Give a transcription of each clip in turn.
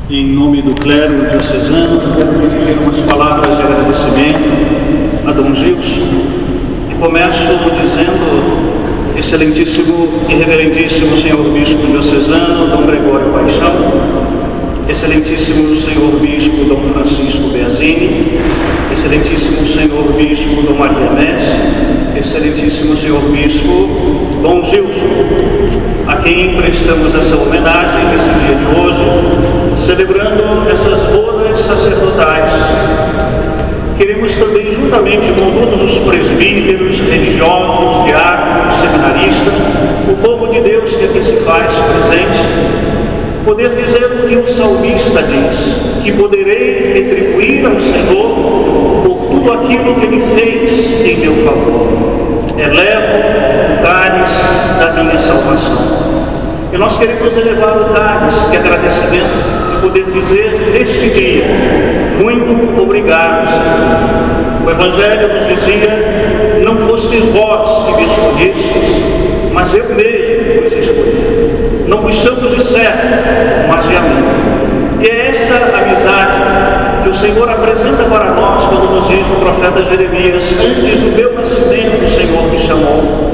Em nome do clero diocesano, quero dirigir umas palavras de agradecimento a Dom Gilson. E começo dizendo, excelentíssimo e reverendíssimo Senhor Bispo diocesano, Dom Gregório Paixão, excelentíssimo Senhor Bispo Dom Francisco Beazini, excelentíssimo Senhor Bispo Dom Maria Messi, excelentíssimo Senhor Bispo Dom Gilson, a quem prestamos essa homenagem nesse dia de hoje, celebrando essas bodas sacerdotais. Queremos também, juntamente com todos os presbíteros, religiosos, diáconos, seminaristas, o povo de Deus que aqui se faz presente, poder dizer o que o salmista diz, que poderei retribuir ao Senhor por tudo aquilo que Ele fez em meu favor. Elevo o cálice da minha salvação. E nós queremos elevar o cálice de agradecimento e poder dizer neste dia, muito obrigado, Senhor. O Evangelho nos dizia, não fostes vós que me escolhestes, mas eu mesmo vos escolhi. Não vos chamo de servo, mas de amigo. E é essa amizade que o Senhor apresenta para nós quando nos diz o profeta Jeremias: antes do meu nascimento o Senhor me chamou.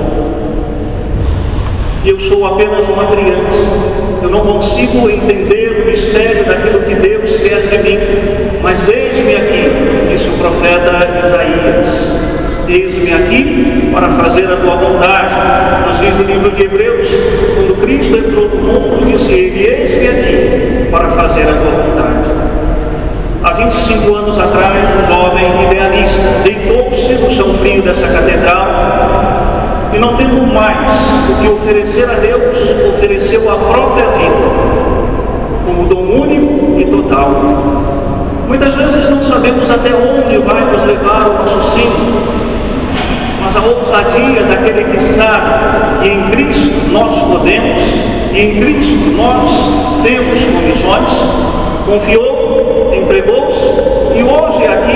E eu sou apenas uma criança. Eu não consigo entender o mistério daquilo que Deus quer de mim. Mas eis-me aqui, disse o profeta Isaías. Eis-me aqui para fazer a tua vontade. Nos diz o livro de Hebreus, quando Cristo entrou no mundo, disse ele: eis-me aqui para fazer a tua vontade. Há 25 anos atrás, um jovem idealista deitou-se no chão frio dessa catedral e, não tendo mais o que oferecer a Deus, ofereceu a própria vida como dom único e total. Muitas vezes não sabemos até onde vai nos levar o raciocínio, mas a ousadia daquele que sabe que em Cristo nós podemos, e em Cristo nós temos condições, confiou, entregou-se e hoje aqui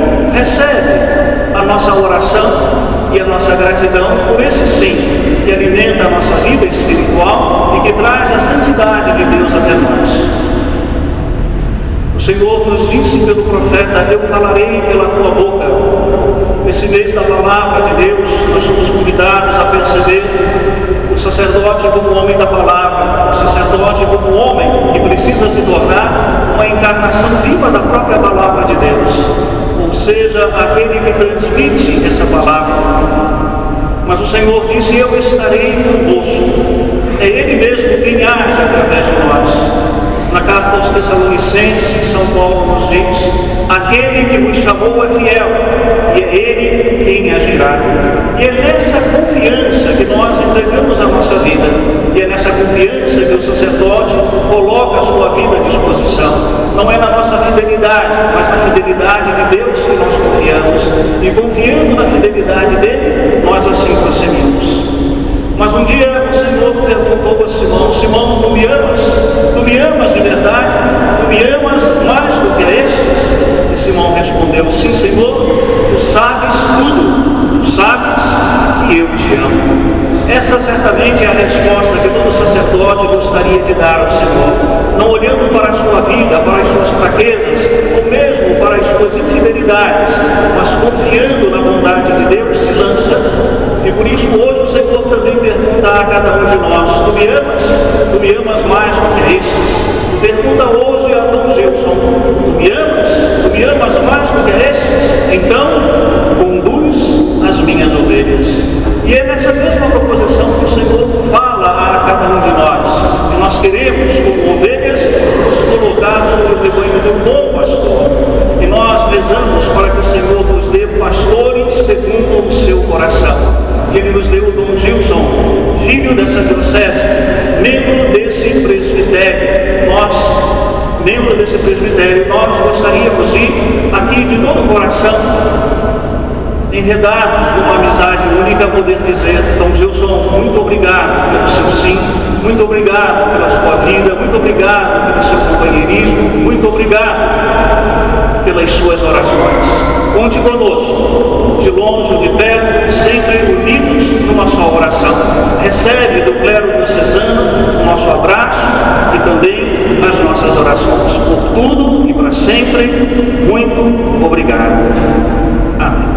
recebe a nossa oração e a nossa gratidão por esse sim que alimenta a nossa vida espiritual e que traz a santidade de Deus até nós. O Senhor nos disse pelo profeta: eu falarei pela tua boca. Nesse mês da palavra de Deus, nós somos convidados a perceber o sacerdote como homem da palavra, o sacerdote como homem que precisa se tornar uma encarnação viva da própria palavra de Deus, ou seja, aquele que transmite essa palavra. Mas o Senhor disse: eu estarei convosco. É Ele mesmo quem age através de nós. Na carta aos Tessalonicenses, São Paulo nos diz: aquele que vos chamou é fiel, e é Ele quem agirá. E é nessa confiança que nós entregamos a nossa vida, e é nessa confiança que o sacerdote coloca a sua vida à disposição. Não é na nossa fidelidade, mas na fidelidade de Deus que nós confiamos, e confiando na fidelidade dele, nós assim prosseguimos. Mas um dia o Senhor perguntou a Simão: Simão, tu me amas? Tu me amas de verdade? Tu me amas mais do que estes? E Simão respondeu: sim, Senhor, tu sabes tudo, tu sabes que eu te amo. Essa certamente é a resposta que todo sacerdote gostaria de dar ao Senhor, não olhando para a sua vida, para as suas fraquezas, ou mesmo para as suas infidelidades, mas confiando na bondade de Deus, se lança. E por isso hoje o Senhor também pergunta a cada um de nós: tu me amas? Tu me amas mais do que estes? Pergunta hoje a Dom Gilson: tu me amas? Tu me amas mais do que estes? Então, conduz as minhas ovelhas. E é nessa mesma proposição que o Senhor fala a cada um de nós. E nós queremos, como ovelhas, nos colocar sobre o rebanho do bom pastor. E nós rezamos para que o Senhor nos dê pastores segundo o seu coração. Que Ele nos deu o Dom Gilson, filho dessa diocese, membro desse presbitério. Membro desse presbitério, nós gostaríamos de, aqui de todo o coração, enredados numa amizade única, poder dizer: Dom Gilson, muito obrigado pelo seu sim, muito obrigado pela sua vida, muito obrigado pelo seu companheirismo, muito obrigado pelas suas orações. Conte conosco, de longe ou de perto, sempre unidos numa só oração. Recebe do clero diocesano o nosso abraço e também as nossas orações. tudo e para sempre, muito obrigado. Amém.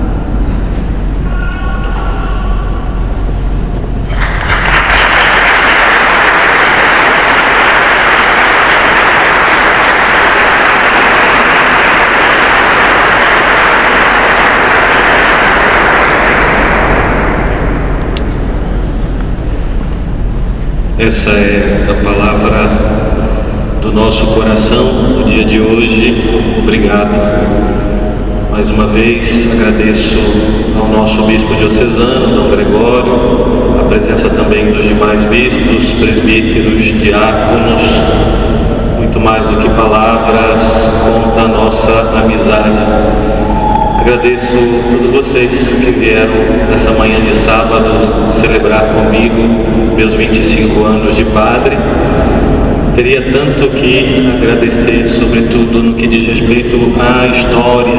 Essa é a palavra do nosso coração no dia de hoje. Obrigado. Mais uma vez agradeço ao nosso bispo diocesano, Dom Gregório, a presença também dos demais bispos, presbíteros, diáconos. Muito mais do que palavras, conta a nossa amizade. Agradeço a todos vocês que vieram nessa manhã de sábado celebrar comigo meus 25 anos de padre. Teria tanto que agradecer, sobretudo no que diz respeito à história.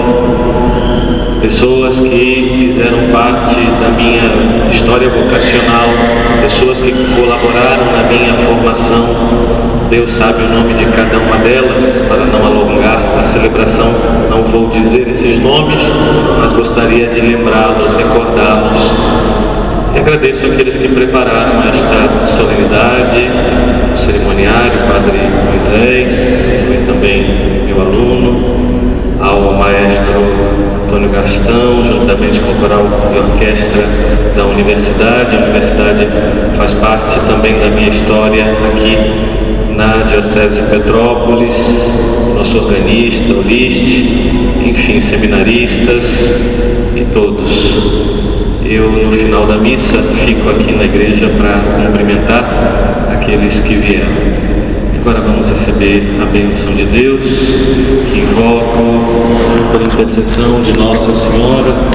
Pessoas que fizeram parte da minha história vocacional, pessoas que colaboraram na minha formação. Deus sabe o nome de cada uma delas, para não alongar a celebração, não vou dizer esses nomes, mas gostaria de lembrá-los, recordá-los. E agradeço àqueles que prepararam esta solenidade, o cerimoniário, o Padre Moisés, que foi também meu aluno, ao maestro Antônio Gastão, juntamente com o coral de orquestra da universidade. A universidade faz parte também da minha história aqui na Diocese de Petrópolis, nosso organista, o Liste, enfim, seminaristas e todos. Eu, no final da missa, fico aqui na igreja para cumprimentar aqueles que vieram. Agora vamos receber a bênção de Deus, que invoco por intercessão de Nossa Senhora,